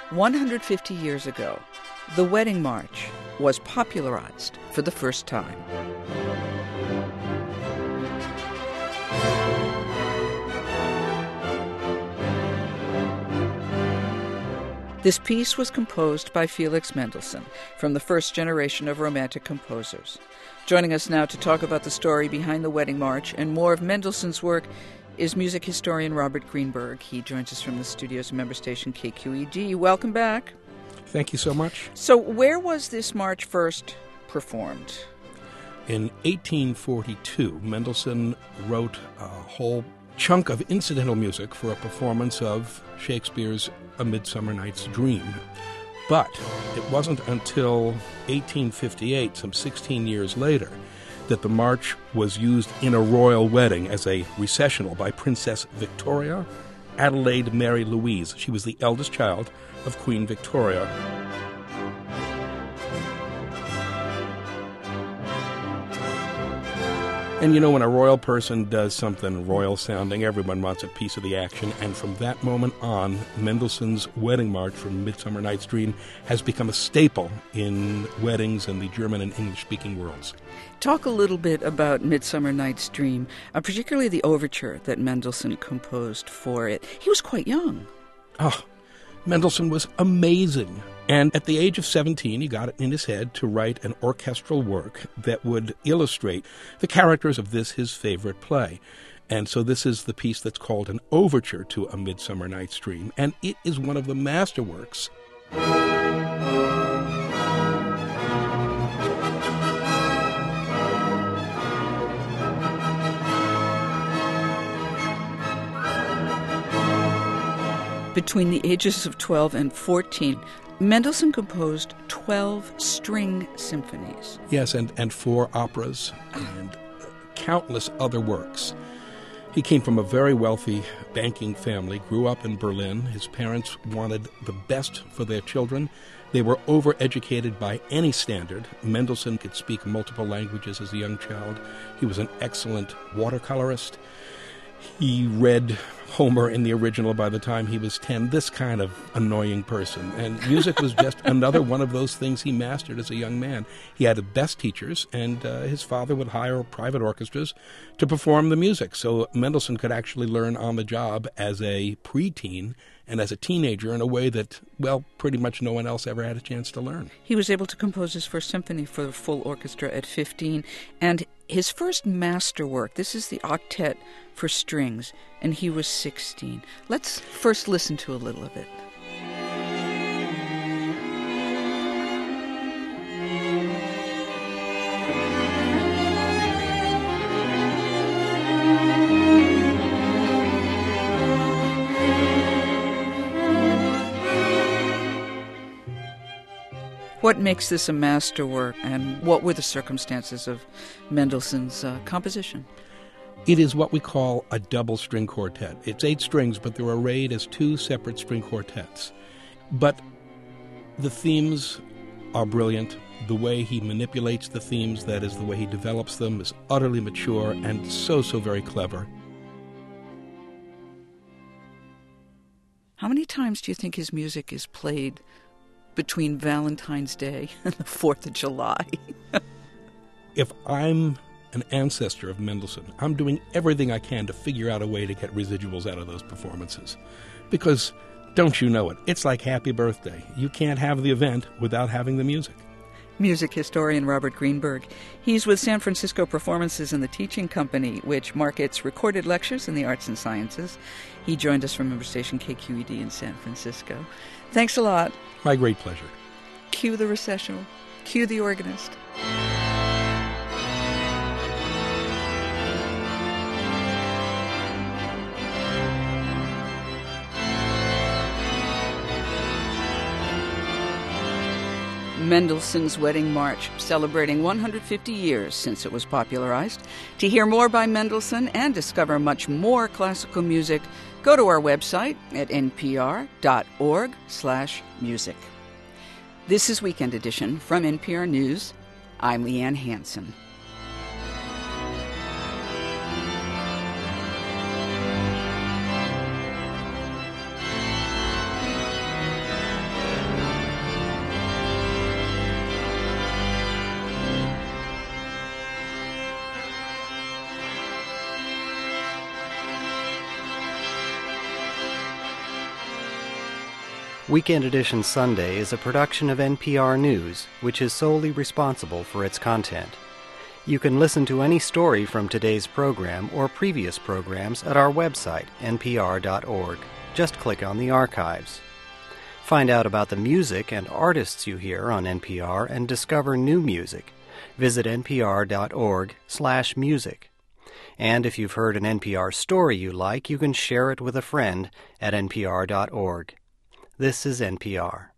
150 years ago, the Wedding March was popularized for the first time. This piece was composed by Felix Mendelssohn, from the first generation of Romantic composers. Joining us now to talk about the story behind the Wedding March and more of Mendelssohn's work is music historian Robert Greenberg. He joins us from the studios of member station KQED. Welcome back. Thank you so much. So where was this march first performed? In 1842, Mendelssohn wrote a whole chunk of incidental music for a performance of Shakespeare's A Midsummer Night's Dream. But it wasn't until 1858, some 16 years later, that the march was used in a royal wedding as a recessional by Princess Victoria Adelaide Mary Louise. She was the eldest child of Queen Victoria. And you know, when a royal person does something royal-sounding, everyone wants a piece of the action. And from that moment on, Mendelssohn's Wedding March from Midsummer Night's Dream has become a staple in weddings in the German and English-speaking worlds. Talk a little bit about Midsummer Night's Dream, particularly the overture that Mendelssohn composed for it. He was quite young. Oh, Mendelssohn was amazing. And at the age of 17, he got it in his head to write an orchestral work that would illustrate the characters of his favorite play. And so this is the piece that's called an overture to A Midsummer Night's Dream, and it is one of the masterworks. Between the ages of 12 and 14, Mendelssohn composed 12 string symphonies. Yes, and 4 operas and countless other works. He came from a very wealthy banking family, grew up in Berlin. His parents wanted the best for their children. They were overeducated by any standard. Mendelssohn could speak multiple languages as a young child. He was an excellent watercolorist. He read Homer in the original by the time he was 10, this kind of annoying person. And music was just another one of those things he mastered as a young man. He had the best teachers, and his father would hire private orchestras to perform the music. So Mendelssohn could actually learn on the job as a preteen and as a teenager in a way that, well, pretty much no one else ever had a chance to learn. He was able to compose his first symphony for the full orchestra at 15, and his first masterwork, this is the Octet for Strings, and he was 16. Let's first listen to a little of it. What makes this a masterwork, and what were the circumstances of Mendelssohn's composition? It is what we call a double string quartet. It's 8 strings, but they're arrayed as 2 separate string quartets. But the themes are brilliant. The way he manipulates the themes, that is, the way he develops them, is utterly mature and so very clever. How many times do you think his music is played between Valentine's Day and the 4th of July? If I'm an ancestor of Mendelssohn, I'm doing everything I can to figure out a way to get residuals out of those performances. Because, don't you know it, it's like Happy Birthday. You can't have the event without having the music. Music historian Robert Greenberg. He's with San Francisco Performances and the Teaching Company, which markets recorded lectures in the arts and sciences. He joined us from member station KQED in San Francisco. Thanks a lot. My great pleasure. Cue the recessional. Cue the organist. Mendelssohn's Wedding March, celebrating 150 years since it was popularized. To hear more by Mendelssohn and discover much more classical music, go to our website at npr.org/music. This is Weekend Edition from NPR News. I'm Leanne Hansen. Weekend Edition Sunday is a production of NPR News, which is solely responsible for its content. You can listen to any story from today's program or previous programs at our website, npr.org. Just click on the archives. Find out about the music and artists you hear on NPR and discover new music. Visit npr.org/music. And if you've heard an NPR story you like, you can share it with a friend at npr.org. This is NPR.